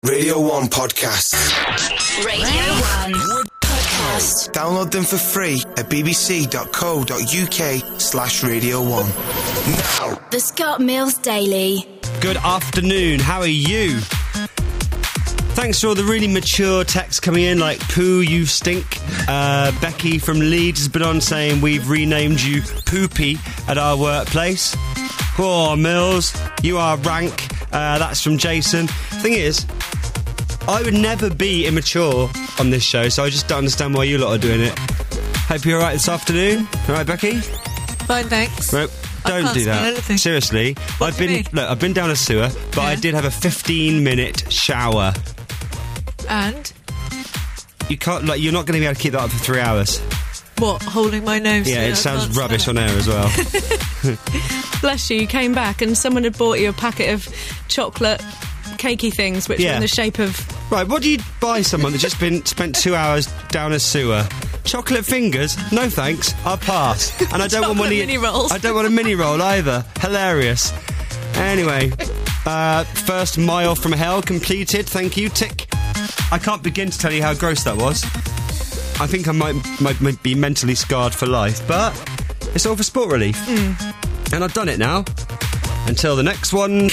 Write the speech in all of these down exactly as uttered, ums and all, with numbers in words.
Radio one Podcast. Radio one Podcast. Download them for free at bbc.co.uk slash Radio one. Now. The Scott Mills Daily. Good afternoon, how are you? Thanks for all the really mature texts coming in, like Poo, you stink. Uh, Becky from Leeds has been on saying we've renamed you Poopy at our workplace. Poor Mills, you are rank. Uh, that's from Jason. Thing is, I would never be immature on this show, so I just don't understand why you lot are doing it. Hope you're alright this afternoon. Alright, Becky? Fine, thanks. Well, don't do that. Seriously. What I've do you been mean? look, I've been down a sewer, but Yeah. I did have a fifteen minute shower. And? You can't like you're not going to be able to keep that up for three hours. What, holding my nose? Yeah, so it I sounds can't rubbish smell on air as well. Bless you, you came back and someone had bought you a packet of chocolate cakey things which Yeah. were in the shape of... Right, what do you buy someone that's just been spent two hours down a sewer? Chocolate fingers? No thanks, I'll pass. And I don't want one Chocolate of mini rolls. I don't want a mini roll either. Hilarious. Anyway, uh, first mile from hell completed. Thank you, tick. I can't begin to tell you how gross that was. I think I might, might, might be mentally scarred for life, but it's all for sport relief. Mm. And I've done it now. Until the next one.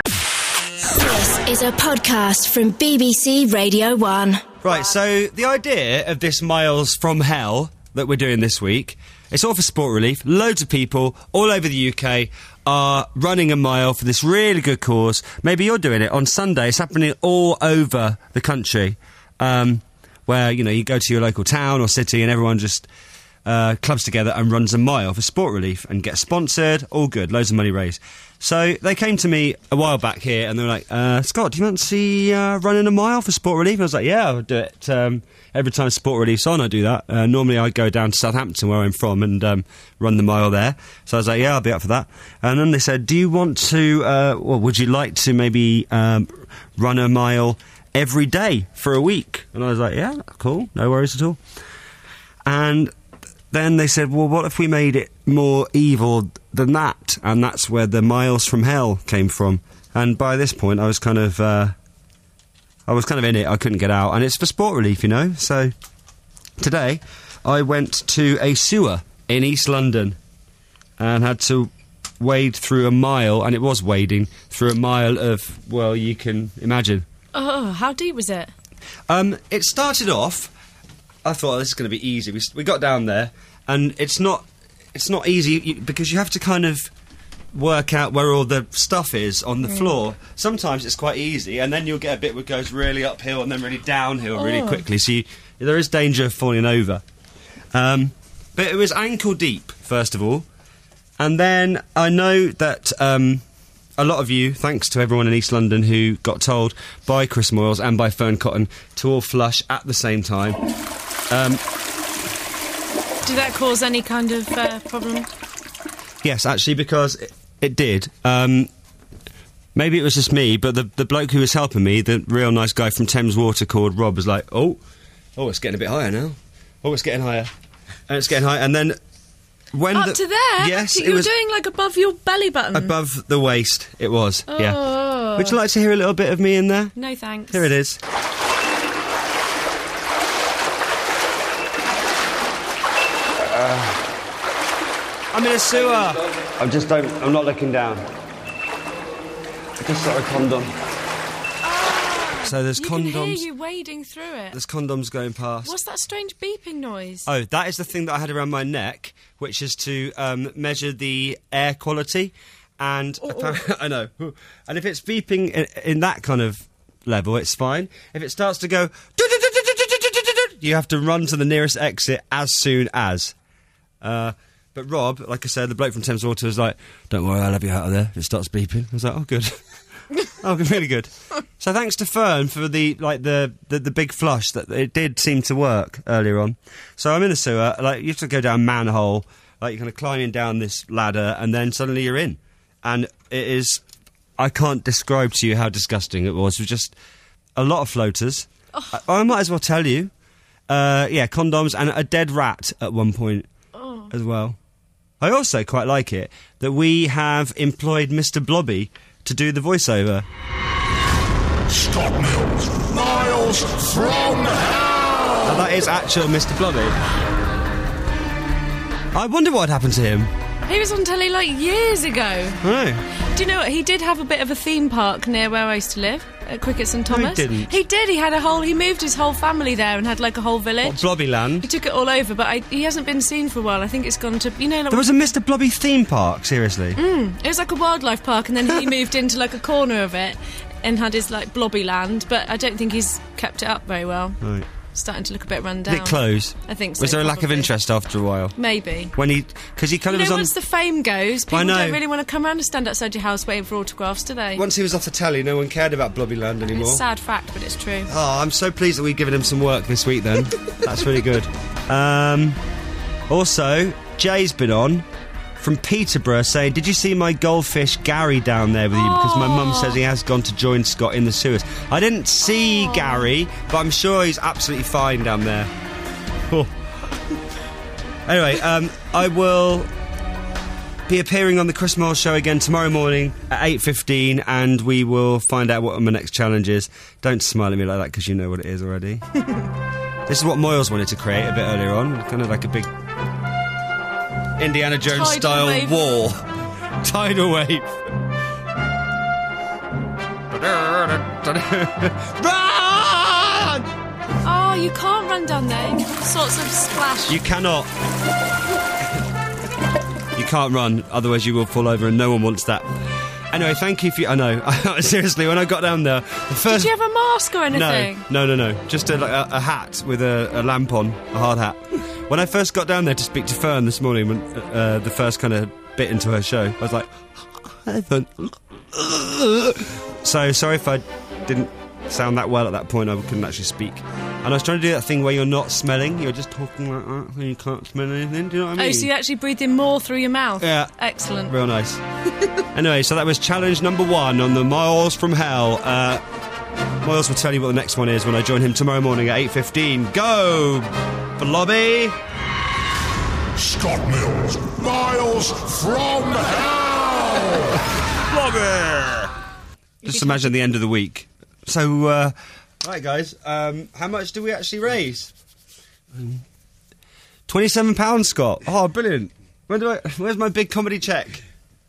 This is a podcast from B B C Radio one. Right, so the idea of this Miles from Hell that we're doing this week, it's all for sport relief. Loads of people all over the U K are running a mile for this really good cause. Maybe you're doing it on Sunday. It's happening all over the country, um, where, you know, you go to your local town or city and everyone just uh, clubs together and runs a mile for sport relief and gets sponsored. All good, loads of money raised. So they came to me a while back here and they were like, uh, Scott, do you fancy uh, running a mile for sport relief? And I was like, yeah, I'll do it. Um, every time sport relief's on, I do that. Uh, normally I go down to Southampton, where I'm from, and um, run the mile there. So I was like, yeah, I'll be up for that. And then they said, do you want to, uh, well, would you like to maybe um, run a mile every day for a week? And I was like, yeah, cool, no worries at all. And then they said, well, what if we made it more evil than that? And that's where the Miles from Hell came from. And by this point, I was kind of, uh, I was kind of in it. I couldn't get out. And it's for sport relief, you know. So today, I went to a sewer in East London and had to wade through a mile, and it was wading through a mile of, well, you can imagine. Oh, how deep was it? Um, it started off, I thought, oh, this is going to be easy. We, we got down there, and it's not it's not easy you, because you have to kind of work out where all the stuff is on the mm. floor. Sometimes it's quite easy, and then you'll get a bit that goes really uphill and then really downhill oh. really quickly, so you, there is danger of falling over. Um, but it was ankle deep, first of all, and then I know that... Um, a lot of you, thanks to everyone in East London who got told by Chris Moyles and by Fern Cotton to all flush at the same time. Um, Did that cause any kind of uh, problem? yes, actually, because it, it did. Um, maybe it was just me, but the, the bloke who was helping me, the real nice guy from Thames Water called Rob, was like, oh, oh, it's getting a bit higher now. Oh, it's getting higher. And it's getting higher. And then... When Up the, to there? Yes, you it were was doing like above your belly button. above the waist. It was. Oh. Yeah. Would you like to hear a little bit of me in there? No thanks. Here it is. Uh, I'm in a sewer. I just don't. I'm not looking down. I just saw a condom. So there's you condoms. can hear you wading through it. There's condoms going past. What's that strange beeping noise? Oh, that is the thing that I had around my neck, which is to um, measure the air quality. And Oh, apparently, I know. And if it's beeping in, in that kind of level, it's fine. If it starts to go, you have to run to the nearest exit as soon as. Uh, but Rob, like I said, the bloke from Thames Water was like, don't worry, I'll have you out of there if it starts beeping. I was like, oh, good. Oh, really good. So thanks to Fern for the like the, the, the big flush that it did seem to work earlier on. So I'm in the sewer, like you have to go down a manhole, like you're kind of climbing down this ladder, and then suddenly you're in. And it is, I can't describe to you how disgusting it was. It was just a lot of floaters. Oh. I, I might as well tell you. Uh, yeah, condoms and a dead rat at one point oh. as well. I also quite like it that we have employed Mister Blobby to do the voiceover. Scott Mills, Miles from Hell! Oh, that is actual Mister Blobby. I wonder what happened to him. He was on telly like years ago. I know. Do you know what? He did have a bit of a theme park near where I used to live, at Cricket St Thomas. No, he didn't. He did. He had a whole. He moved his whole family there and had like a whole village. What, Blobby Land? He took it all over, but I, he hasn't been seen for a while. I think it's gone to, you know, like, There was a Mister Blobby theme park, seriously. Mm, it was like a wildlife park, and then he moved into like a corner of it and had his like Blobby Land. But I don't think he's kept it up very well. Right. Starting to look a bit run down. Did it close? I think so. Was there a lack of probably. interest after a while? Maybe. When he, because he kind You of know, was once on. the fame goes, people I know. don't really want to come around and stand outside your house waiting for autographs, do they? Once he was off the telly, no one cared about Blobby Land anymore. It's a sad fact, but it's true. Oh, I'm so pleased that we've given him some work this week then. That's really good. Um, also, Jay's been on from Peterborough saying, did you see my goldfish Gary down there with you? Because my mum says he has gone to join Scott in the sewers. I didn't see Gary, but I'm sure he's absolutely fine down there. Oh. Anyway, um, I will be appearing on the Chris Moyle Show again tomorrow morning at eight fifteen, and we will find out what my next challenge is. Don't smile at me like that because you know what it is already. This is what Moyles wanted to create a bit earlier on, kind of like a big Indiana Jones Tidal style wave. war. Tidal wave. Run! Oh, you can't run down there. You get all sorts of splash. You cannot. You can't run, otherwise you will fall over, and no one wants that. Anyway, thank you for... I know. Seriously, when I got down there, the first... Did you have a mask or anything? No, no, no, no. Just a, like, a, a hat with a, a lamp on, a hard hat. When I first got down there to speak to Fern this morning, when uh, the first kind of bit into her show, I was like, "Hi, Fern." So sorry if I didn't sound that well at that point. I couldn't actually speak. And I was trying to do that thing where you're not smelling, you're just talking like that, and you can't smell anything. Do you know what I mean? Oh, so you actually breathed in more through your mouth? Yeah. Excellent. Real nice. Anyway, so that was challenge number one on the Miles from Hell. Uh, Miles will tell you what the next one is when I join him tomorrow morning at eight fifteen. Go, Blobby! Scott Mills, Miles from Hell! Blobby! Just imagine the end of the week. So, uh, right, guys, um, how much do we actually raise? Um, twenty-seven pounds, Scott. Oh, brilliant. When do I, where's my big comedy check?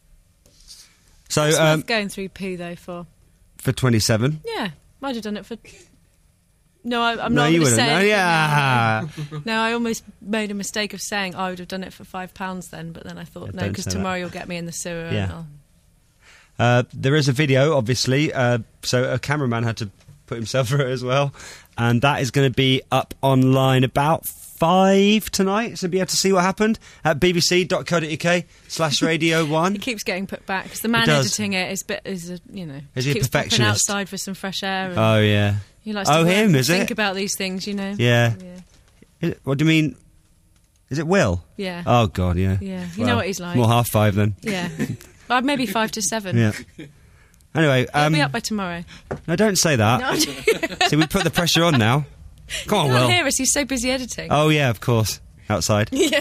So, It's um, worth going through poo, though, for... for twenty-seven. Yeah, I'd have done it for... No, I, I'm No, not you going to wouldn't. say... No, anything yeah. now. No, I almost made a mistake of saying I would have done it for five pounds then, but then I thought, Yeah, no, don't because say tomorrow that. you'll get me in the sewer. Yeah. And I'll... Uh, there is a video, obviously, uh, so a cameraman had to put himself through it as well, and that is going to be up online about five tonight, so you'll be able to see what happened at bbc.co.uk slash radio one. It keeps getting put back, because the man does. editing it is, bit, is a, you know... Is he a keeps popping perfectionist? outside for some fresh air. And Oh, yeah. he likes Oh, to work him, and is think it? about these things, you know. Yeah. Yeah. Is it- What do you mean? Is it Will? Yeah. Oh, God, yeah. Yeah. You know what he's like. More half five, then. Yeah. Well, maybe five to seven. Yeah. Anyway, I'll um, be up by tomorrow. no, don't say that. No, See, we put the pressure on now. Come on, he Will. can't hear us. He's so busy editing. Oh, yeah, of course. Outside. Yeah.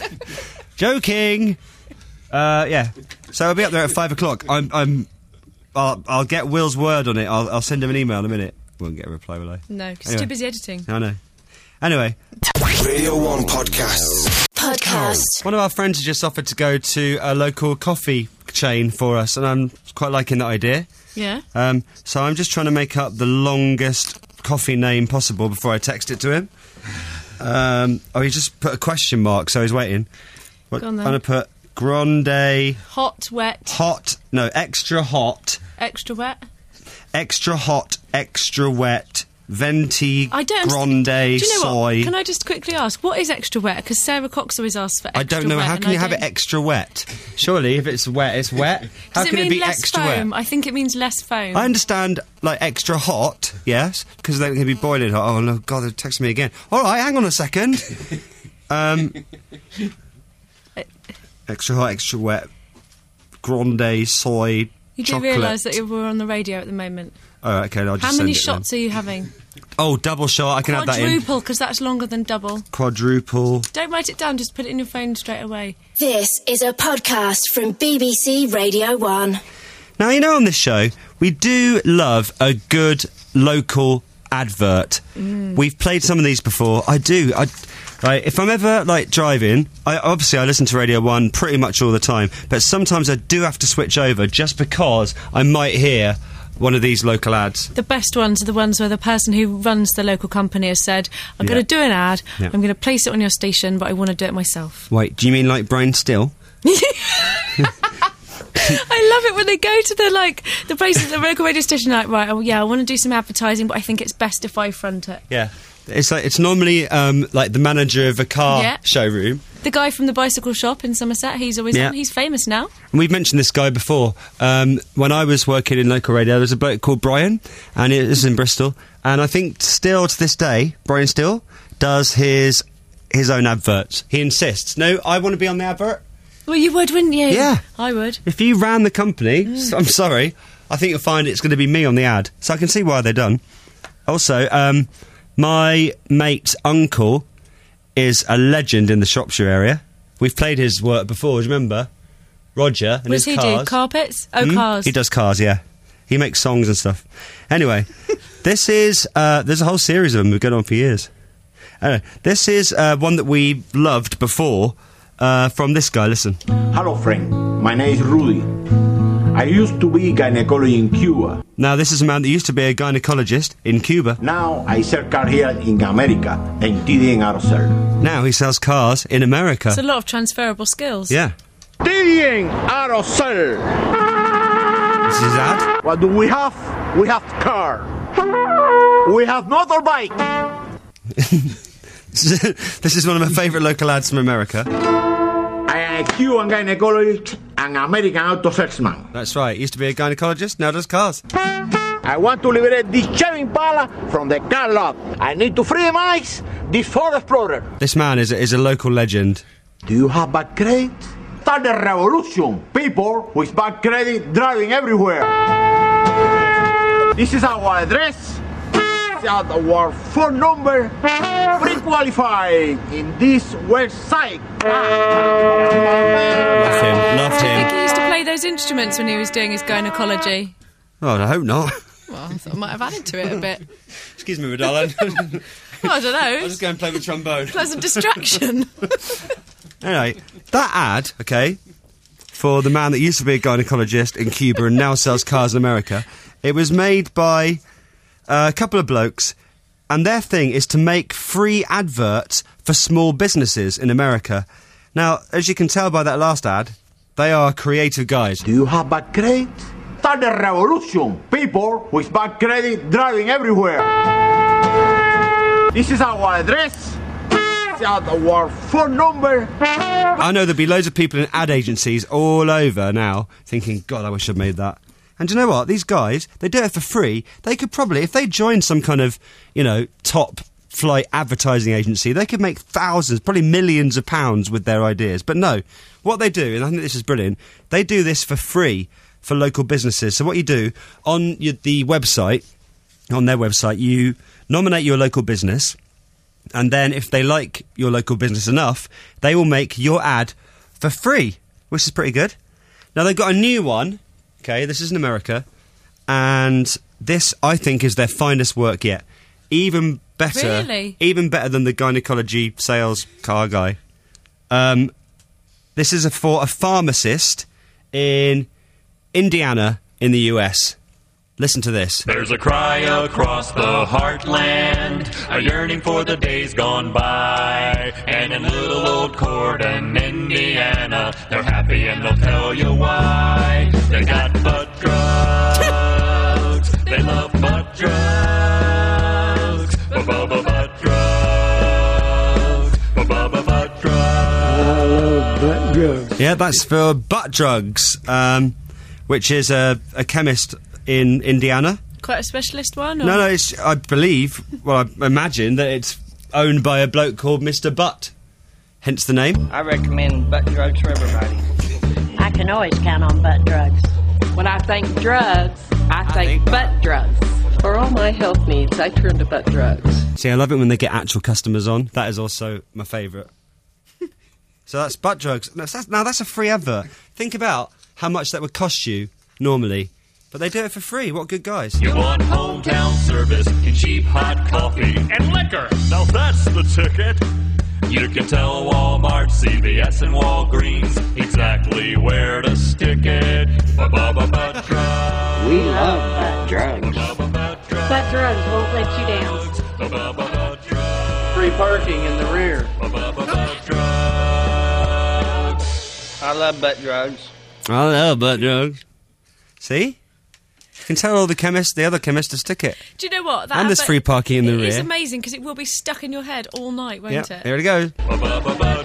Joking. Uh, yeah. So I'll be up there at five o'clock. I'm, I'm, I'll, I'll get Will's word on it. I'll, I'll send him an email in a minute. Won't get a reply, will I? No, because Anyway. he's too busy editing. I know. Anyway, Radio one Podcasts. Podcast. one of our friends has just offered to go to a local coffee chain for us, and I'm quite liking that idea. Yeah. Um, so I'm just trying to make up the longest coffee name possible before I text it to him. Um, oh, he just put a question mark, so he's waiting. What, Go on then. I'm going to put Grande Hot, wet, Hot, no, extra hot, extra wet. extra hot, extra wet, Venti I don't Grande Do you know soy. what? Can I just quickly ask, what is extra wet? Because Sarah Cox always asks for extra I don't know, wet. how and can I you have it don't- extra wet? Surely, if it's wet, it's wet. How Does can it mean it be less extra foam? wet? I think it means less foam. I understand, like, extra hot, yes, because they're going to be boiling hot. Oh, no, God, they're texting me again. All right, hang on a second. um, extra hot, extra wet, Grande soy you do chocolate. realise that you're we're on the radio at the moment. Oh, okay, I'll just How send many it shots then. are you having? Oh, double shot, I can add that in. Quadruple, because that's longer than double. Quadruple. Don't write it down, just put it in your phone straight away. This is a podcast from B B C Radio one. Now, you know, on this show, we do love a good local advert. Mm. We've played some of these before. I do. I, right, if I'm ever, like, driving, I, obviously I listen to Radio one pretty much all the time, but sometimes I do have to switch over just because I might hear one of these local ads. The best ones are the ones where the person who runs the local company has said, I'm Yeah. going to do an ad, Yeah. I'm going to place it on your station, but I want to do it myself. Wait, do you mean like Brian Still? I love it when they go to the, like, the places, the local radio station, like, right, oh yeah, I want to do some advertising, but I think it's best if I front it. Yeah. It's like it's normally um, like the manager of a car Yeah. showroom. The guy from the bicycle shop in Somerset, he's always Yeah. on, he's famous now. And we've mentioned this guy before. Um, when I was working in local radio, there was a bloke called Brian, and it was in Bristol. And I think still to this day, Brian Still does his his own adverts. He insists, no, I want to be on the advert. Well, you would, wouldn't you? Yeah. I would. If you ran the company, Mm. s- I'm sorry, I think you'll find it's going to be me on the ad. So I can see why they're done. Also, um, my mate's uncle is a legend in the Shropshire area. We've played his work before, do you remember? Roger and What does his he cars. do? Carpets? Oh, Hmm? cars. He does cars, yeah. He makes songs and stuff. Anyway, this is... Uh, there's a whole series of them we've gone on for years. Anyway, this is uh, one that we loved before uh, from this guy. Listen. Hello, friend. My name is Rudy. I used to be gynecology in Cuba. Now, this is a man that used to be a gynecologist in Cuba. Now I sell car here in America, in T D N Auto Sell. Now he sells cars in America. It's a lot of transferable skills. Yeah. T D N Auto Sell. This is his ad. What do we have? We have car. We have motorbike. This is one of my favourite local ads from America. I am a Cuban gynecologist and American auto salesman. That's right. He used to be a gynecologist, now does cars. I want to liberate this Chevy Impala from the car lot. I need to freemize this Ford Explorer. This man is a, is a local legend. Do you have bad credit? Start the revolution. People with bad credit driving everywhere. This is our address. This is our phone number. Free qualified in this website. Love him. Loved I think him. he used to play those instruments when he was doing his gynecology. Oh, I hope not. Well, I thought I might have added to it a bit. Excuse me, my darling. Well, I don't know. I'll just go and play the trombone. Pleasant distraction. Anyway, that ad, okay, for the man that used to be a gynecologist in Cuba and now sells cars in America, it was made by uh, a couple of blokes, and their thing is to make free adverts for small businesses in America. Now, as you can tell by that last ad, they are creative guys. Do you have bad credit? Start the revolution. People with bad credit driving everywhere. This is our address. This is our phone number. I know there'll be loads of people in ad agencies all over now thinking, God, I wish I'd made that. And do you know what? These guys, they do it for free. They could probably, if they joined some kind of, you know, top flight advertising agency, they could make thousands, probably millions of pounds with their ideas. But no, what they do, and I think this is brilliant, they do this for free for local businesses. So what you do, on your, the website, on their website, you nominate your local business, and then if they like your local business enough, they will make your ad for free, which is pretty good. Now, they've got a new one. Okay, this is in America, and this, I think, is their finest work yet. Even better, Really? even better than the gynecology sales car guy. Um, this is a, for a pharmacist in Indiana in the U S. Listen to this. There's a cry across the heartland, a yearning for the days gone by. And in little old Corden, Indiana, they're happy and they'll tell you why. They got butt drugs, they love butt drugs, ba-ba-ba butt drugs, ba-ba-ba butt drugs. Yeah, that's for butt drugs, um, which is a, a chemist in Indiana. Quite a specialist one? Or? No, no, it's, I believe, well, I imagine that it's owned by a bloke called Mister Butt. Hence the name. I recommend butt drugs for everybody. I can always count on butt drugs. When I think drugs, I, I think, think butt drugs. For all my health needs, I turn to butt drugs. See, I love it when they get actual customers on. That is also my favourite. So that's butt drugs. Now that's, now that's a free advert. Think about how much that would cost you normally. But they do it for free. What good guys. You want hometown service and cheap hot coffee and liquor. Now that's the ticket. You can tell Walmart, C V S, and Walgreens exactly where to stick it. Ba-ba-ba-ba drugs. We love butt drugs. Ba-ba-ba-ba drugs. Butt drugs won't let you down. Ba-ba-ba-ba drugs. Free parking in the rear. Ba-ba-ba-ba drugs. I love butt drugs. I love butt drugs. See? You can tell all the chemists, the other chemists to stick it. Do you know what? That And there's advert- free parking in the it rear. It's amazing because it will be stuck in your head all night, won't Yep, it? there it goes. Ba-ba-ba-ba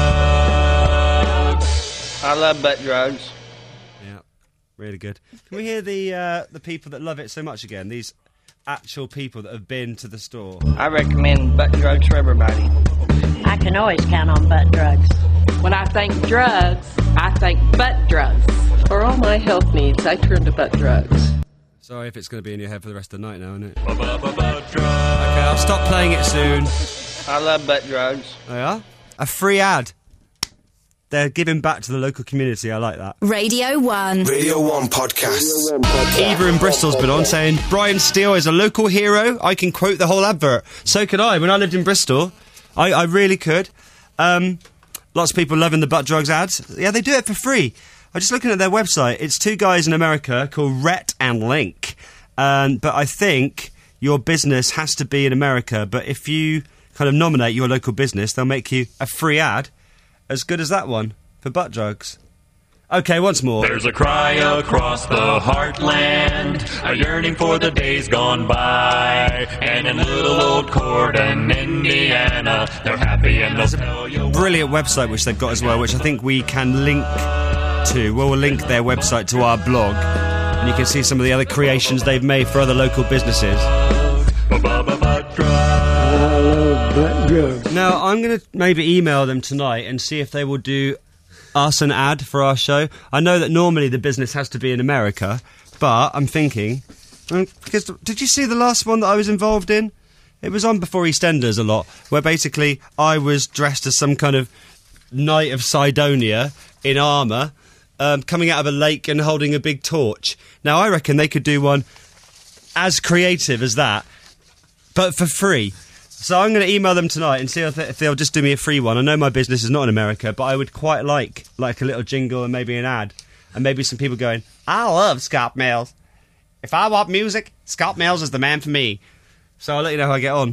drugs. I love butt drugs. Yeah, really good. Can we hear the uh, the people that love it so much again? These actual people that have been to the store. I recommend butt drugs for everybody. I can always count on butt drugs. When I think drugs, I think butt drugs. For all my health needs, I turn to butt drugs. Sorry if it's going to be in your head for the rest of the night now, isn't it? Ba-ba-ba-ba drugs. Okay, I'll stop playing it soon. I love butt drugs. They are? A free ad. They're giving back to the local community. I like that. Radio one. Radio one podcast. Eva in Bristol's been on saying, Brian Steele is a local hero. I can quote the whole advert. So could I. When I lived in Bristol, I, I really could. Um, lots of people loving the butt drugs ads. Yeah, they do it for free. I'm just looking at their website. It's two guys in America called Rhett and Link. Um, but I think your business has to be in America. But if you kind of nominate your local business, they'll make you a free ad as good as that one for butt drugs. Okay, once more. There's a cry across the heartland, a yearning for the days gone by. And in little old Corden, Indiana, they're happy and they'll tell you. Brilliant website which they've got as well, which I think we can link to. Well, we'll link their website to our blog, and you can see some of the other creations they've made for other local businesses. Now, I'm going to maybe email them tonight and see if they will do us an ad for our show. I know that normally the business has to be in America, but I'm thinking, um, because did you see the last one that I was involved in? It was on before EastEnders a lot, where basically I was dressed as some kind of knight of Sidonia in armour, um, coming out of a lake and holding a big torch. Now, I reckon they could do one as creative as that, but for free. So I'm going to email them tonight and see if, they, if they'll just do me a free one. I know my business is not in America, but I would quite like like a little jingle and maybe an ad. And maybe some people going, I love Scott Mills. If I want music, Scott Mills is the man for me. So I'll let you know how I get on.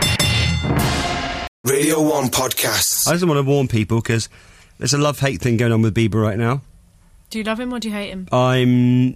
Radio one podcasts. I just want to warn people because there's a love-hate thing going on with Bieber right now. Do you love him or do you hate him? I'm...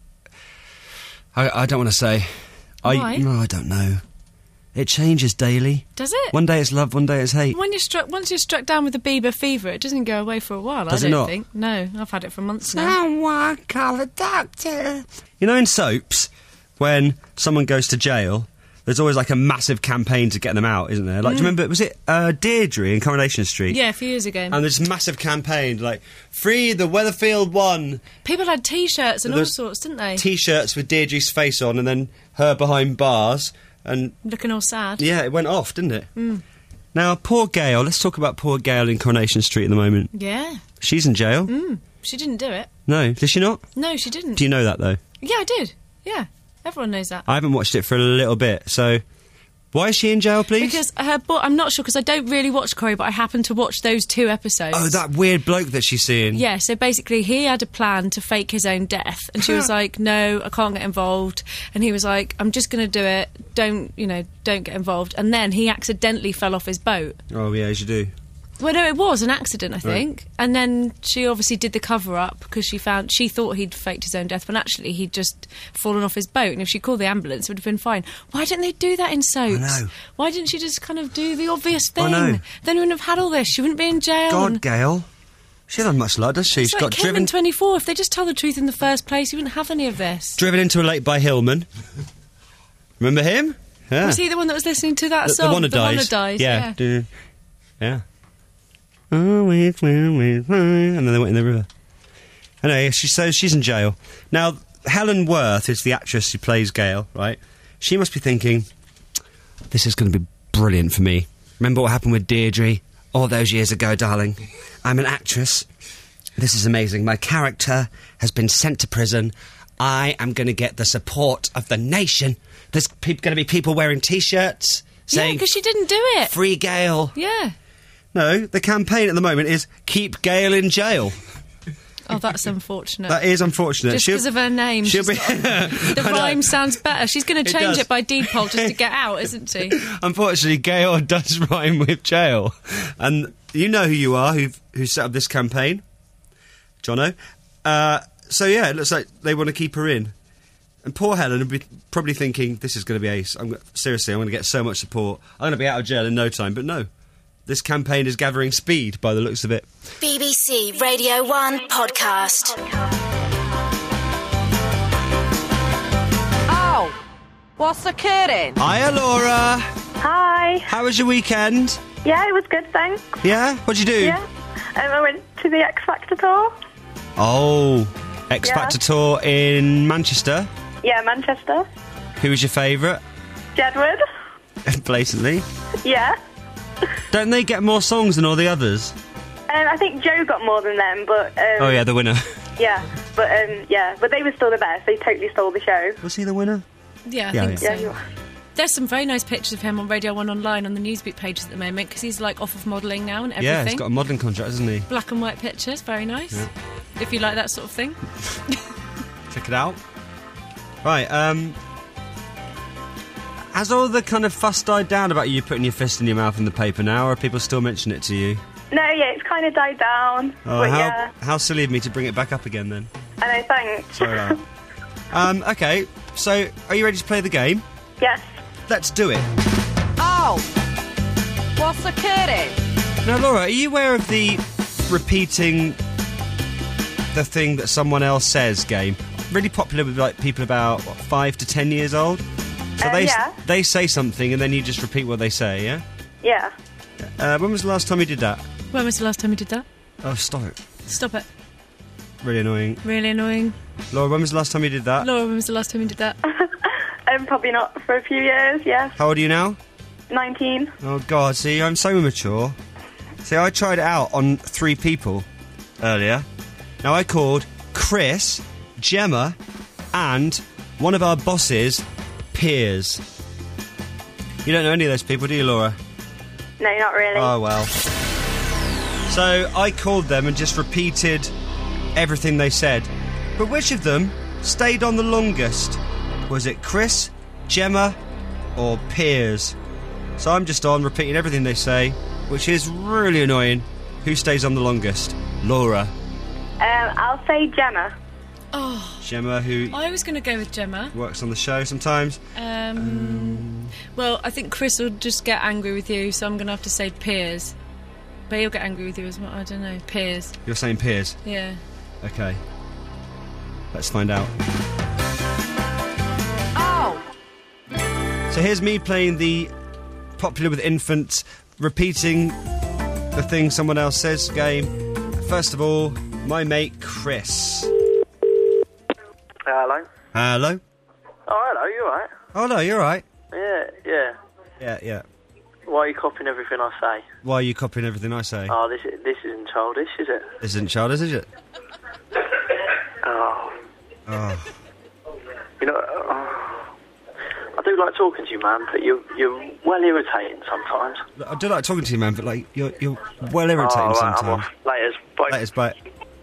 I, I don't want to say. Why? I, no, I don't know. It changes daily. Does it? One day it's love, one day it's hate. When you're struck, once you're struck down with the Bieber fever, it doesn't go away for a while. Does I it don't not? think. No, I've had it for months now. Someone call a doctor. You know, in soaps, when someone goes to jail, there's always like a massive campaign to get them out, isn't there? Like, Mm. do you remember? Was it uh, Deirdre in Coronation Street? Yeah, a few years ago. And there's this massive campaign like "Free the Weatherfield One." People had T-shirts and all There's sorts, didn't they? T-shirts with Deirdre's face on, and then her behind bars, and Looking all sad. yeah, it went off, didn't it? Mm. Now, poor Gail. Let's talk about poor Gail in Coronation Street at the moment. Yeah. She's in jail. Mm. She didn't do it. No, did she not? No, she didn't. Do you know that though? Yeah, I did. Yeah, everyone knows that. I haven't watched it for a little bit, so why is she in jail, please? Because her, bo- I'm not sure because I don't really watch Corrie, but I happened to watch those two episodes. Oh, that weird bloke that she's seeing. Yeah, so basically he had a plan to fake his own death, and she was like, "No, I can't get involved." And he was like, "I'm just going to do it. Don't, you know, don't get involved." And then he accidentally fell off his boat. Oh, yeah, as you do. Well, no, it was an accident, I think. And then she obviously did the cover-up because she found she thought he'd faked his own death, when actually he'd just fallen off his boat. And if she called the ambulance, it would have been fine. Why didn't they do that in soaps? I know. Why didn't she just kind of do the obvious I thing? know. Then we wouldn't have had all this. She wouldn't be in jail. God, and- Gail. She hasn't much luck, does she? It's She's like got Kim driven in twenty-four. If they just told the truth in the first place, you wouldn't have any of this. driven into a lake by Hillman. Remember him? Yeah. Was he the one that was listening to that the, song? the one that dies. One that dies. Yeah. Yeah. Yeah. yeah. Oh, it's when we fly. And then they went in the river. Anyway, she says she's in jail. Now, Helen Worth is the actress who plays Gail, right? She must be thinking, this is going to be brilliant for me. Remember what happened with Deirdre all those years ago, darling? I'm an actress. This is amazing. My character has been sent to prison. I am going to get the support of the nation. There's pe- going to be people wearing T-shirts Yeah, saying, because she didn't do it. Free Gail. Yeah. No, the campaign at the moment is Keep Gail in Jail. Oh, that's unfortunate. That is unfortunate. Just She'll- because of her name. she'll she's be- got- the I know. rhyme sounds better. She's going to It change does. it by default just to get out, isn't she? Unfortunately, Gail does rhyme with jail. And you know who you are, who who set up this campaign. Jono. Uh, so, yeah, it looks like they want to keep her in. And poor Helen would be probably thinking, this is going to be ace. I'm, go- seriously, I'm going to get so much support. I'm going to be out of jail in no time. But no, this campaign is gathering speed by the looks of it. B B C Radio one podcast. Oh, what's occurring? Hiya, Laura. Hi. How was your weekend? Yeah, it was good, thanks. Yeah? What'd you do? Yeah. Um, I went to the X Factor tour. Oh, X Yeah. Factor tour in Manchester. Yeah, Manchester. Who was your favourite? Jedward. Blatantly. Yeah. Don't they get more songs than all the others? Um, I think Joe got more than them, but... Um, Oh, yeah, the winner. Yeah, but um, yeah, but they were still the best. They totally stole the show. Was he the winner? Yeah, I Yeah, think yeah. so. Yeah, he was. There's some very nice pictures of him on Radio one online on the Newsbeat pages at the moment because he's like off of modelling now and everything. Yeah, he's got a modelling contract, hasn't he? Black and white pictures, very nice. Yeah. If you like that sort of thing. Check it out. Right, um... has all the kind of fuss died down about you putting your fist in your mouth in the paper now, or are people still mentioning it to you? No, yeah, it's kind of died down. Oh, but how, yeah, how silly of me to bring it back up again, then. I know, thanks. Sorry about that. Um, okay, so, are you ready to play the game? Yes. Let's do it. Oh, what's occurring? Now, Laura, are you aware of the repeating the thing that someone else says game? Really popular with like people about what, five to ten years old. So Uh, they yeah. they say something and then you just repeat what they say. Yeah. Yeah. Uh, when was the last time you did that? When was the last time you did that? Oh, stop it! Stop it. Really annoying. Really annoying. Laura, when was the last time you did that? Laura, when was the last time you did that? Um, probably not for a few years, yeah. How old are you now? nineteen. Oh God, see, I'm so immature. See, I tried it out on three people earlier. Now I called Chris, Gemma, and one of our bosses, Piers. You don't know any of those people, do you, Laura? No, not really. Oh, well. So I called them and just repeated everything they said. But which of them stayed on the longest? Was it Chris, Gemma, or Piers? So I'm just on repeating everything they say, which is really annoying. Who stays on the longest? Laura. Um, I'll say Gemma. Oh, Gemma, who I was going to go with Gemma. works on the show sometimes. Um, well, I think Chris will just get angry with you, so I'm going to have to say Piers. But he'll get angry with you as well. I don't know. Piers. You're saying Piers? Yeah. Okay. Let's find out. Oh, So here's me playing the popular with infants, repeating the thing someone else says game. First of all, my mate Chris. Hello. Hello. Oh, hello, you alright? Oh no, you're right. Yeah, yeah. Yeah, yeah. Why are you copying everything I say? Why are you copying everything I say? Oh, this this isn't childish, is it? This isn't childish, is it? Oh, Oh. you know, oh, I do like talking to you, man, but you're you're well irritating sometimes. I do like talking to you, man, but like you're you're well irritating oh, right, I'm sometimes. off. Laters, bye. Laters, bye.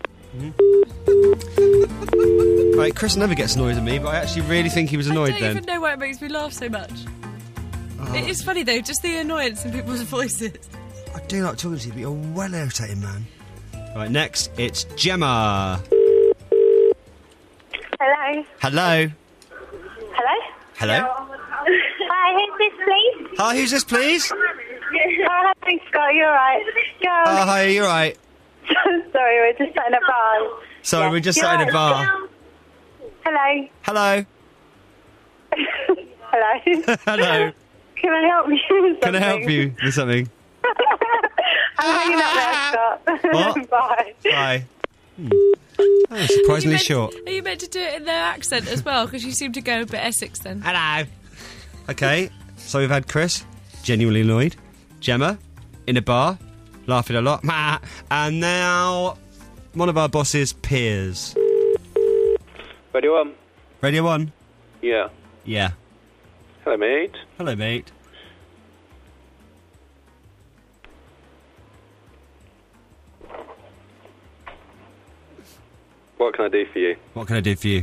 Right, Chris never gets annoyed at me, but I actually really think he was annoyed I don't then. even know why it makes me laugh so much. Oh. It is funny though, just the annoyance in people's voices. I do like talking to you, but you're well irritating, man. Right, next, it's Gemma. Hello. Hello. Hello? Hello. Hi, who's this, please? Hi, who's this, please? Oh, thanks, Scott, you're right. Go. Oh, hi, you're right. Sorry, we're just sat in a bar. Sorry, Yeah. we're just You're sat in a right. bar. Hello. Hello. Hello. Hello. Can I help you with Can I help something? you with something? I'm hanging up there, Scott. What? Bye. Hi. Hmm. Oh, surprisingly meant, short. Are you meant to do it in their accent as well? Because you seem to go a bit Essex then. Hello. Okay, so we've had Chris, genuinely annoyed. Gemma, in a bar, laughing a lot. And now, one of our boss's peers. Radio One. Radio One? Yeah. Yeah. Hello, mate. Hello, mate. What can I do for you? What can I do for you?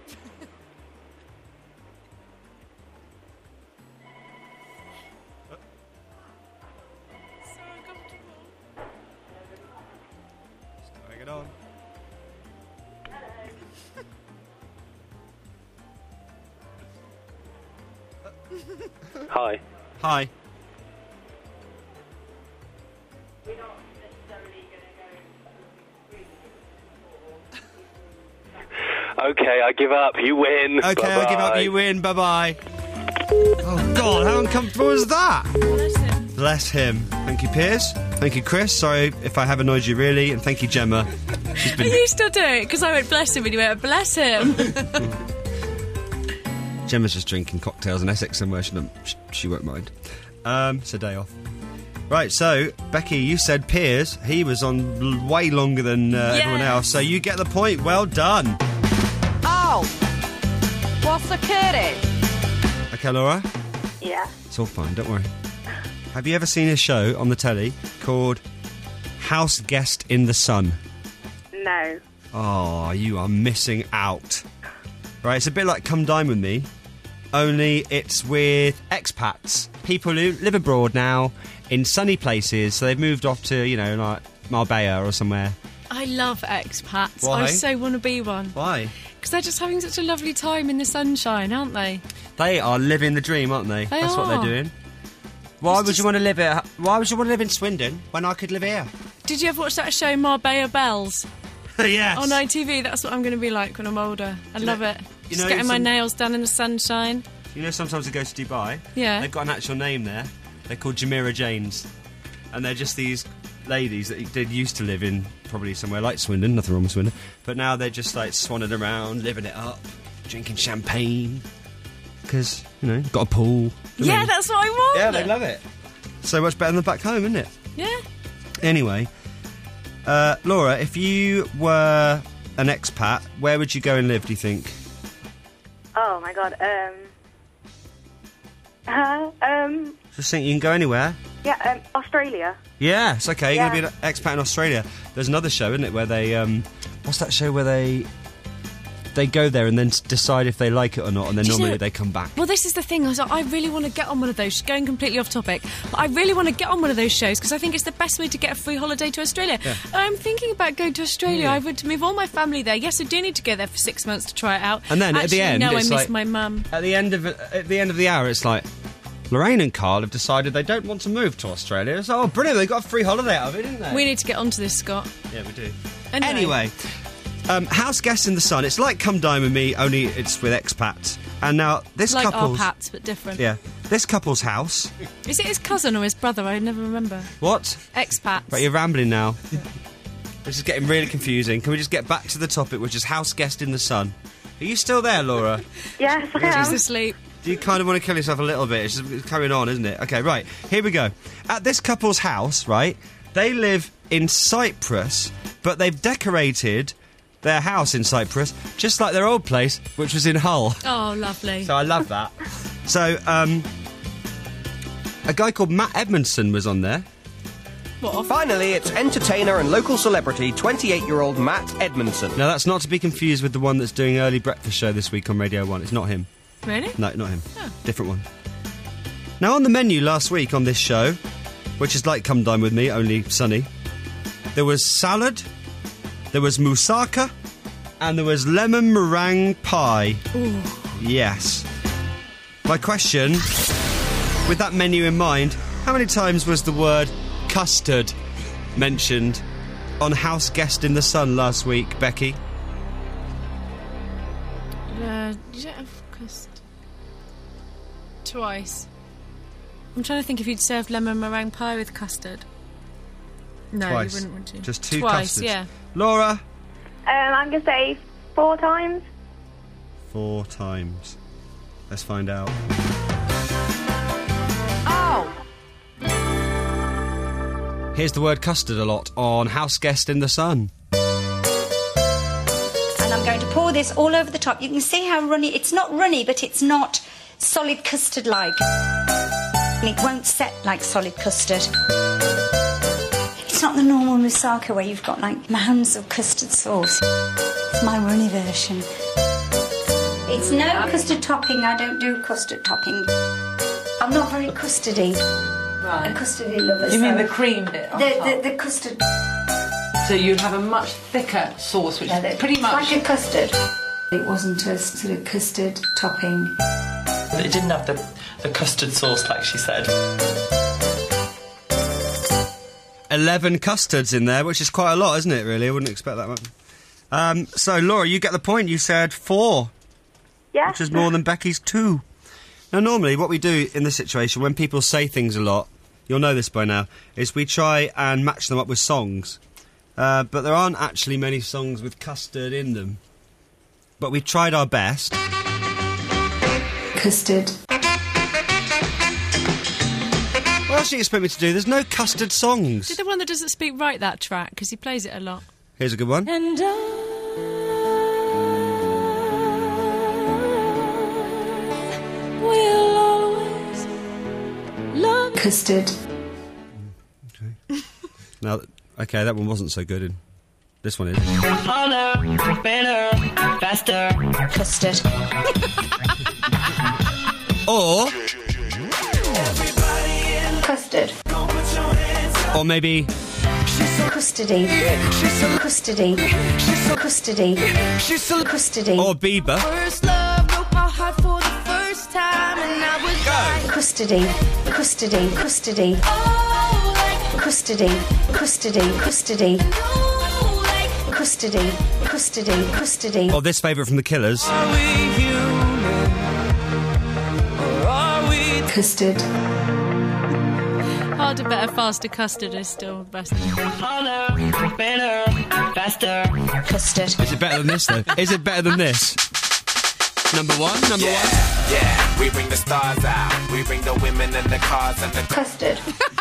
Bring it on. Hi. Hi. Okay, I give up. You win. Okay, Bye-bye. I give up. You win. Bye bye. Oh God, how uncomfortable was that? Bless him. Bless him. Thank you, Piers. Thank you, Chris. Sorry if I have annoyed you really, and thank you, Gemma. She's Are been. you still doing it? Because I went bless him and you went bless him. Gemma's just drinking cocktails in Essex somewhere. She, don't, she, she won't mind. Um, it's a day off. Right, so, Becky, you said Piers. He was on l- way longer than uh, Yes. everyone else, so you get the point. Well done. Oh, what's the kitty? Okay, Laura? Yeah. It's all fine, don't worry. Have you ever seen a show on the telly called House Guest in the Sun? No. Oh, you are missing out. Right, it's a bit like Come Dine With Me, only it's with expats. People who live abroad now in sunny places, so they've moved off to, you know, like Marbella or somewhere. I love expats. Why? I so want to be one. Why? Because they're just having such a lovely time in the sunshine, aren't they? They are living the dream, aren't they? They That's what are. they're doing. Why It's would just- you want to live at? Why would you want to live in Swindon when I could live here? Did you ever watch that show Marbella Bells? Yes. On I T V, that's what I'm going to be like when I'm older. I You love know- it. you Just know getting my some- nails done in the sunshine. You know, sometimes they go to Dubai. Yeah. They've got an actual name there. They're called Jamira Janes, and they're just these ladies that did used to live in probably somewhere like Swindon. Nothing wrong with Swindon, but now they're just like swanning around, living it up, drinking champagne because you know got a pool. Yeah, that's what I want. Yeah, they love it. So much better than back home, isn't it? Yeah. Anyway, uh, Laura, if you were an expat, where would you go and live? Do you think? Oh my god. Um. Uh, um. Just think you can go anywhere. Yeah. Um. Australia. Yeah, it's okay. You're Yeah. going to be an expat in Australia. There's another show, isn't it, where they... Um, what's that show where they... They go there and then s- decide if they like it or not, and then Do you normally know- they come back. Well, this is the thing. I was like, I really want to get on one of those. Going completely off topic, but I really want to get on one of those shows because I think it's the best way to get a free holiday to Australia. Yeah. I'm thinking about going to Australia. Yeah. I would move all my family there. Yes, I do need to go there for six months to try it out. And then Actually, at the end, no, it's I miss like, my mum. At the end of at the end of the hour, it's like Lorraine and Carl have decided they don't want to move to Australia. It's like, oh, brilliant! They got a free holiday out of it, didn't they? We need to get onto this, Scott. Yeah, we do. Anyway. Anyway, um, House Guest in the Sun. It's like Come Dine With Me, only it's with expats. And now this Like our couple's Pats, but different. yeah, this couple's house. Is it his cousin or his brother? I never remember. What? Expats. Right, you're rambling now. This is getting really confusing. Can we just get back to the topic, which is House Guest in the Sun? Are you still there, Laura? Yes, I She's am. asleep. Do you kind of want to kill yourself a little bit? It's just it's carrying on, isn't it? Okay, right. Here we go. At this couple's house, right, they live in Cyprus, but they've decorated their house in Cyprus just like their old place, which was in Hull. Oh, lovely. So I love that. So, um, a guy called Matt Edmondson was on there. What? Finally, it's entertainer and local celebrity, twenty-eight-year-old Matt Edmondson. Now, that's not to be confused with the one that's doing early breakfast show this week on Radio one. It's not him. Really? No, not him. Oh. Different one. Now, on the menu last week on this show, which is like Come Dine With Me, only sunny, there was salad, there was moussaka, and there was lemon meringue pie. Ooh. Yes. My question, with that menu in mind, how many times was the word custard mentioned on House Guest in the Sun last week, Becky? Uh, you don't have custard. Twice. I'm trying to think if you'd served lemon meringue pie with custard. No, Twice. you wouldn't want to. Just two Twice, custards. yeah. Laura? Um, I'm gonna say four times. Four times. Let's find out. Oh, Here's the word custard a lot on House Guest in the Sun. this all over the top. You can see how runny... It's not runny, but it's not solid custard-like. It won't set like solid custard. It's not the normal moussaka where you've got, like, mounds of custard sauce. It's my runny version. It's no custard topping. I don't do custard topping. I'm not very custardy. Right. A custardy lover. You mean so- the cream bit on the, top? the, the custard... So you'd have a much thicker sauce, which Yeah, is pretty much... like a custard. It wasn't a sort of custard topping. It didn't have the, the custard sauce, like she said. Eleven custards in there, which is quite a lot, isn't it, really? I wouldn't expect that much. Um, so, Laura, you get the point. You said four. Yeah. Which is more than Becky's two. Now, normally, what we do in this situation, when people say things a lot, you'll know this by now, is we try and match them up with songs. Uh, but there aren't actually many songs with custard in them. But we tried our best. Custard. What else do you expect me to do? There's no custard songs. Did the one that doesn't speak write that track? Because he plays it a lot. Here's a good one. And We'll always love custard. Now, okay, that one wasn't so good. This one is. Harder, better, faster. Custard. Or, Custard. or maybe, Custardy. Custardy. Custardy. Custardy. or Bieber. First love broke my heart for the first time, and I was like, Custardy. Custardy. Custardy. Custardy. Custardy. Custardy. Custardy. Custardy. Custardy. Or this favourite from the Killers. Custard. harder, better, faster custard is still best. Harder, better, faster. Custard. Is it better than this, though? Is it better than this? Number one? Number yeah, one? Yeah, we bring the stars out. We bring the women and the cars and the... Custard.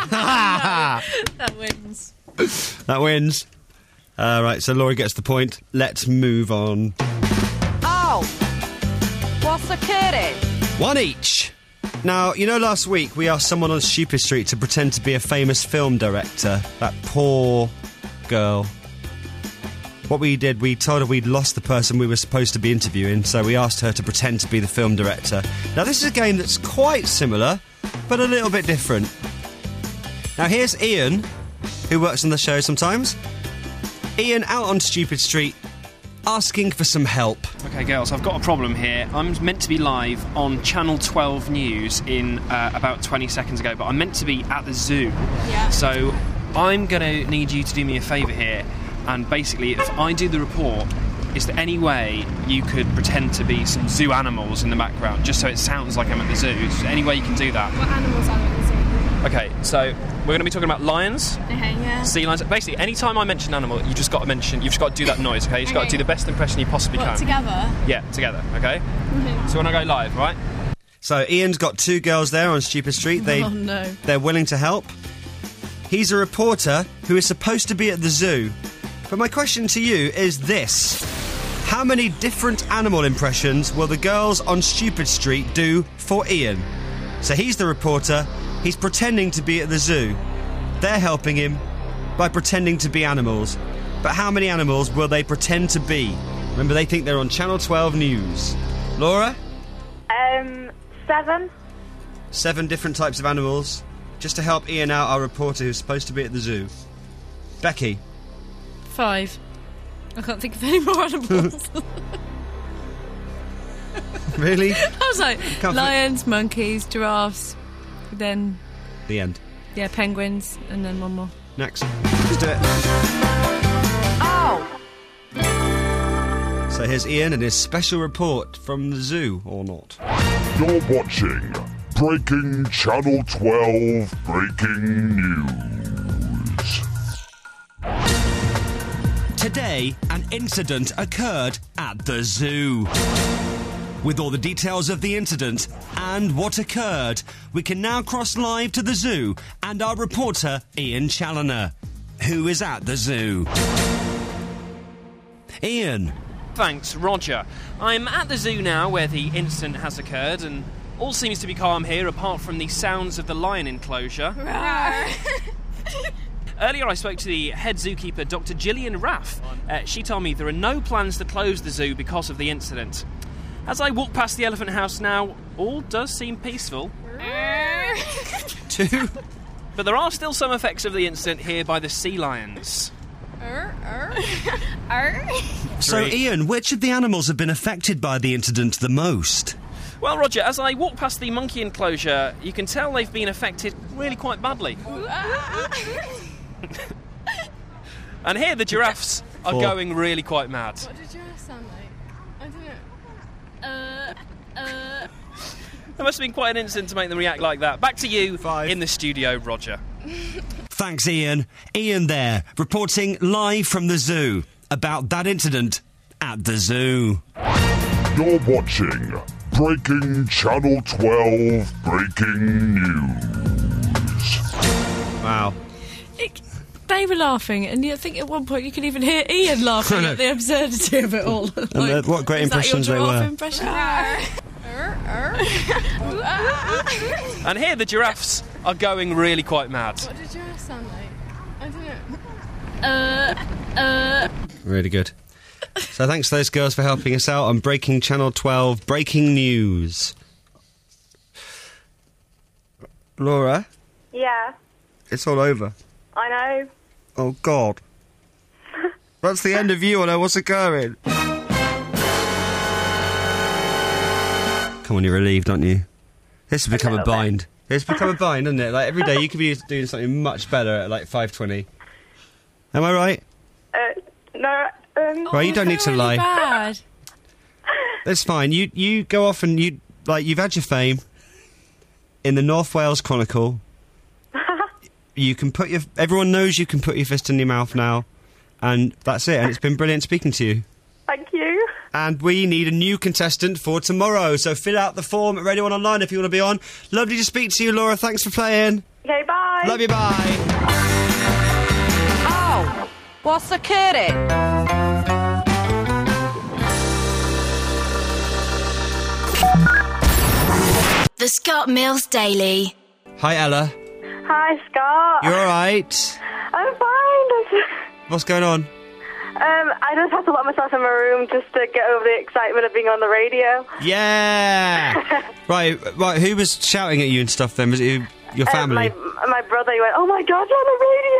That wins. That wins. Uh, right, so Laura gets the point. Let's move on. Oh! What's the kitty? One each. Now, you know last week we asked someone on Stupid Street to pretend to be a famous film director. That poor girl. What we did, we told her we'd lost the person we were supposed to be interviewing, so we asked her to pretend to be the film director. Now, this is a game that's quite similar, but a little bit different. Now, here's Ian, who works on the show sometimes. Ian, out on Stupid Street, asking for some help. OK, girls, I've got a problem here. I'm meant to be live on Channel twelve News in uh, about twenty seconds ago, but I'm meant to be at the zoo. Yeah. So I'm going to need you to do me a favour here. And basically, if I do the report, is there any way you could pretend to be some zoo animals in the background, just so it sounds like I'm at the zoo? Is there any way you can do that? What animals are at the zoo? OK, so we're going to be talking about lions, Okay, yeah. sea lions. Basically, any time I mention animal, you just got to mention, you've just got to do that noise, OK? You've just got to Okay. do the best impression you possibly What, can. together? Yeah, together, OK? Mhm. So when I go live, right? So Ian's got two girls there on Stupid Street. They, Oh, no. They're willing to help. He's a reporter who is supposed to be at the zoo. But my question to you is this. How many different animal impressions will the girls on Stupid Street do for Ian? So he's the reporter, he's pretending to be at the zoo. They're helping him by pretending to be animals. But how many animals will they pretend to be? Remember, they think they're on Channel twelve News. Laura? Um, seven. Seven different types of animals, just to help Ian out, our reporter who's supposed to be at the zoo. Becky? Five. I can't think of any more animals. Really? I was like, Can't lions, monkeys, giraffes, then, The end. yeah, penguins, and then one more. Next. Let's do it. Oh! So here's Ian and his special report from the zoo, or not. You're watching Breaking Channel twelve Breaking News. Today, an incident occurred at the zoo. With all the details of the incident and what occurred, we can now cross live to the zoo and our reporter, Ian Challoner, who is at the zoo. Ian, thanks, Roger. I'm at the zoo now where the incident has occurred, and all seems to be calm here apart from the sounds of the lion enclosure. Earlier I spoke to the head zookeeper, Doctor Gillian Raff. Uh, she told me there are no plans to close the zoo because of the incident. As I walk past the elephant house now, all does seem peaceful. Two. But there are still some effects of the incident here by the sea lions. So, Ian, which of the animals have been affected by the incident the most? Well, Roger, as I walk past the monkey enclosure, you can tell they've been affected really quite badly. And here the giraffes are Four. going really quite mad. What did giraffes sound like? I don't know. Uh, uh... There must have been quite an incident to make them react like that. Back to you Five. in the studio, Roger. Thanks, Ian. Ian there, reporting live from the zoo about that incident at the zoo. You're watching Breaking Channel twelve Breaking News. Wow. It, they were laughing, and I think at one point you can even hear Ian laughing at the absurdity of it all. Like, And, uh, what great is that your impressions they giraffe were. Impression? And here the giraffes are going really quite mad. What did giraffes sound like? I don't know. Uh, uh... Really good. So thanks to those girls for helping us out on Breaking Channel twelve Breaking News. Laura, Yeah, it's all over. I know. Oh, God. That's the end of you, I know what's occurring. Come on, you're relieved, aren't you? This has become a bind. It's become a bind, hasn't it? Like, every day you could be doing something much better at, like, five twenty. Am I right? Uh, no, um... Right, you don't need to really lie. Bad. That's fine. You you go off and you, like, you've had your fame in the North Wales Chronicle. You can put your... Everyone knows you can put your fist in your mouth now. And that's it. And it's been brilliant speaking to you. Thank you. And we need a new contestant for tomorrow. So fill out the form at Radio one Online if you want to be on. Lovely to speak to you, Laura. Thanks for playing. Okay, bye. Love you, bye. Oh, what's the kitty? The Scott Mills Daily. Hi, Ella. Hi, Scott. You all right? I'm fine. What's going on? Um, I just had to lock myself in my room just to get over the excitement of being on the radio. Yeah. right, right. Who was shouting at you and stuff then? Was it you, your family? Um, my, my brother, he went, "Oh my God, you're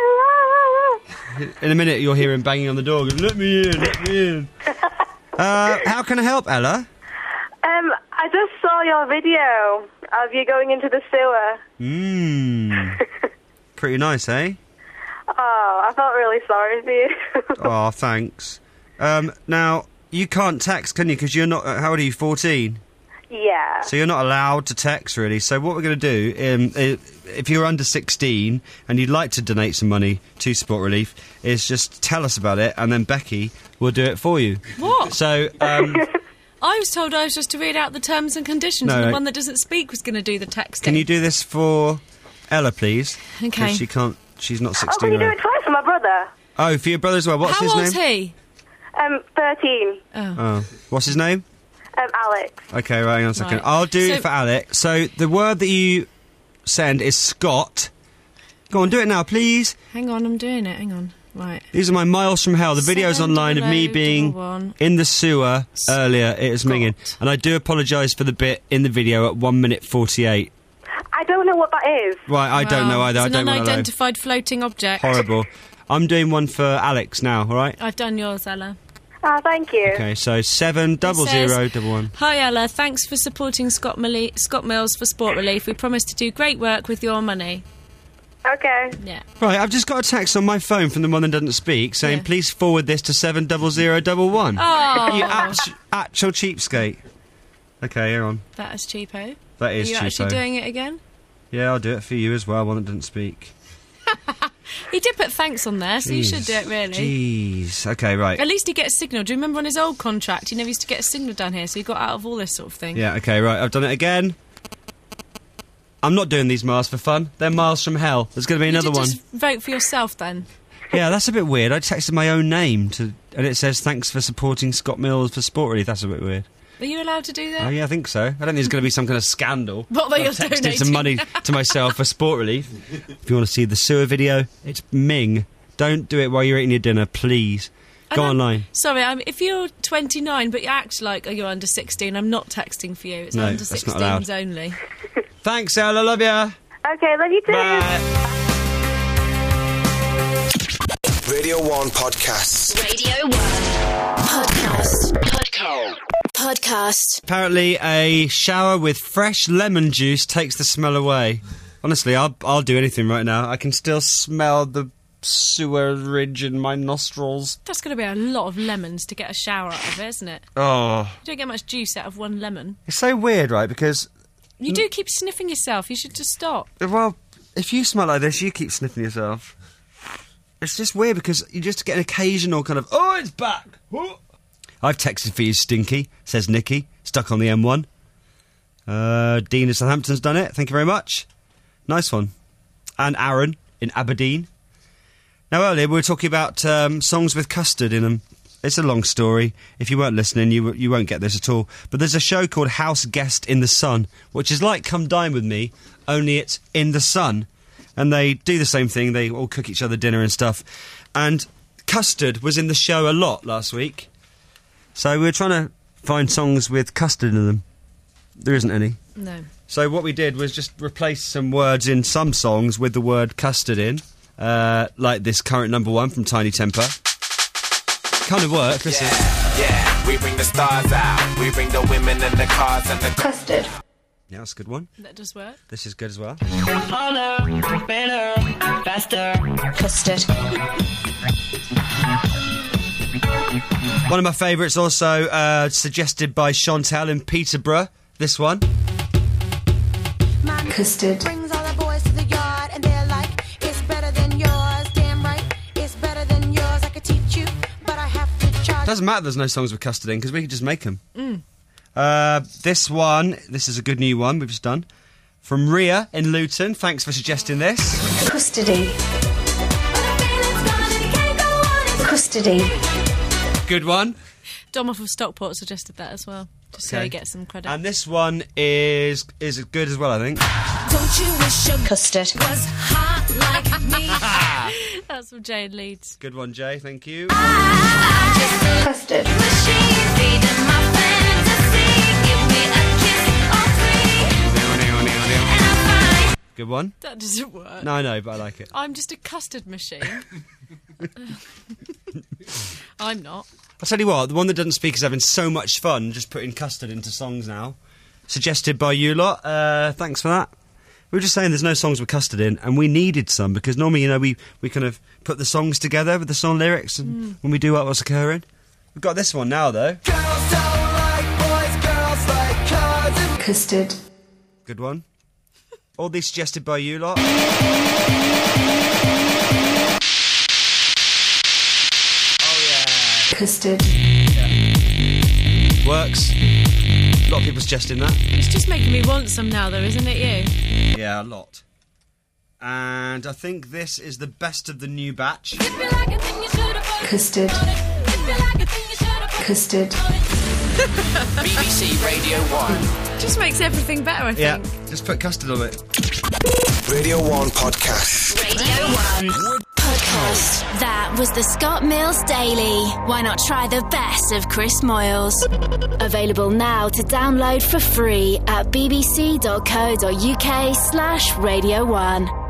on the radio!" In a minute, you'll hear him banging on the door. Going, let me in, let me in. uh, how can I help, Ella? Um, I just saw your video of you going into the sewer. Mmm. Pretty nice, eh? Oh, I felt really sorry for you. Oh, thanks. Um, now, you can't text, can you? Because you're not... Uh, how old are you, fourteen? Yeah. So you're not allowed to text, really. So what we're going to do, um, if you're under sixteen and you'd like to donate some money to Sport Relief, is just tell us about it, and then Becky will do it for you. What? So... Um, I was told I was just to read out the terms and conditions, No, and the no. one that doesn't speak was going to do the texting. Can you do this for Ella, please? Okay. 'Cause she can't... She's not Oh, sixteen. can you do right? it twice for my brother? Oh, for your brother as well. What's How his old's name? he? Um, thirteen. Oh. Oh. What's his name? Um, Alex. Okay, right, hang on a second. Right. I'll do So- it for Alex. So the word that you send is Scott. Go on, do it now, please. Hang on, I'm doing it. Hang on. Right. These are my miles from hell. The video's Seven online of me double O being double one. in the sewer earlier. It was minging. And I do apologise for the bit in the video at one minute forty-eight. I don't know what that is. Right, I don't know Wow. either. I It's don't an want to know. unidentified floating object. Horrible. I'm doing one for Alex now, all right? I've done yours, Ella. Oh, thank you. Okay, so seven double says- zero double one. Hi, Ella. Thanks for supporting Scott, Millie, Scott Mills for Sport Relief. We promise to do great work with your money. Okay. Yeah. Right, I've just got a text on my phone from the one that doesn't speak saying, Yeah. please forward this to seven double zero double one. Oh. You act- actual cheapskate. Okay, hang on. That is cheapo. That is Are you cheapo. actually doing it again? Yeah, I'll do it for you as well, one that doesn't speak. He did put thanks on there, so you should do it, really. Jeez. Okay, right. At least he gets a signal. Do you remember on his old contract, he never used to get a signal down here, so he got out of all this sort of thing. Yeah, okay, right. I've done it again. I'm not doing these miles for fun. They're miles from hell. There's going to be You another did one. just vote for yourself, then. Yeah, that's a bit weird. I texted my own name to, and it says, thanks for supporting Scott Mills for Sport Relief. That's a bit weird. Are you allowed to do that? Oh, yeah, I think so. I don't think there's going to be some kind of scandal. What, that I've you're texted donating? some money to myself for Sport Relief. If you want to see the sewer video, it's Ming. Don't do it while you're eating your dinner, please. Go And I'm- online. Sorry, I'm, if you're twenty-nine but you act like you're under sixteen, I'm not texting for you. It's No, under that's not allowed. sixteens only. Thanks, Elle. I love ya. Okay, love you too. Radio one Podcasts. Radio one Podcast. Podcast. Podcast. Apparently, a shower with fresh lemon juice takes the smell away. Honestly, I'll I'll do anything right now. I can still smell the sewerage in my nostrils. That's going to be a lot of lemons to get a shower out of it, isn't it? Oh, You don't get much juice out of one lemon. it's so weird, right? Because You do keep sniffing yourself. You should just stop. well, if you smell like this, you keep sniffing yourself. It's just weird because you just get an occasional kind of oh, it's back. Oh. I've texted for you, Stinky, says Nikki, stuck on the M one. Uh, Dean in Southampton's done it. Thank you very much. Nice one. And Aaron in Aberdeen. Now, earlier we were talking about um, songs with custard in them. It's a long story. If you weren't listening, you you won't get this at all. But there's a show called House Guest in the Sun, which is like Come Dine With Me, only it's in the sun. And they do the same thing. They all cook each other dinner and stuff. And custard was in the show a lot last week. So we were trying to find songs with custard in them. There isn't any. No. So what we did was just replace some words in some songs with the word custard in. Uh, like this current number one from Tiny Temper. Kind of worked, listen. Yeah, yeah, we bring the stars out. We bring the women and the cars and the Custard. Yeah, that's a good one. That does work. This is good as well. Harder, better, faster. Custard. One of my favourites also uh, suggested by Chantal in Peterborough. This one. Custard. Brings all the boys to the yard and they're like, it's better than yours. Damn right, it's better than yours. I could teach you, but I have to charge. Doesn't matter there's no songs with custard in because we could just make them. Mm. Uh, this one, this is a good new one we've just done. From Ria in Luton. Thanks for suggesting this. Custody. Custody. Good one. Dom off of Stockport suggested that as well, just so Okay. he gets some credit. And this one is is good as well, I think. Don't you wish your Custard. was hot like me? That's from Jay and Leeds. Good one, Jay. Thank you. Custard. Machine feeding my fantasy. Give me a kiss or three. And I'm fine. Good one. That doesn't work. No, I know, but I like it. I'm just a custard machine. I'm not. I'll tell you what, the one that doesn't speak is having so much fun just putting custard into songs now. Suggested by you lot. Uh, thanks for that. We were just saying there's no songs with custard in, and we needed some, because normally, you know, we, we kind of put the songs together with the song lyrics, and Mm. when we do what was occurring. We've got this one now, though. Girls don't like boys, girls like cars and Custard. Good one. All these suggested by you lot. Custard. Works. A lot of people suggesting that. It's just making me want some now, though, isn't it, you? Yeah, a lot. And I think this is the best of the new batch. Custard. Custard. B B C Radio one. Just makes everything better, I Yeah, think. just put custard on it. Radio one Podcast. Radio one Podcast. That was the Scott Mills Daily. Why not try the best of Chris Moyles? Available now to download for free at bbc.co.uk slash Radio one.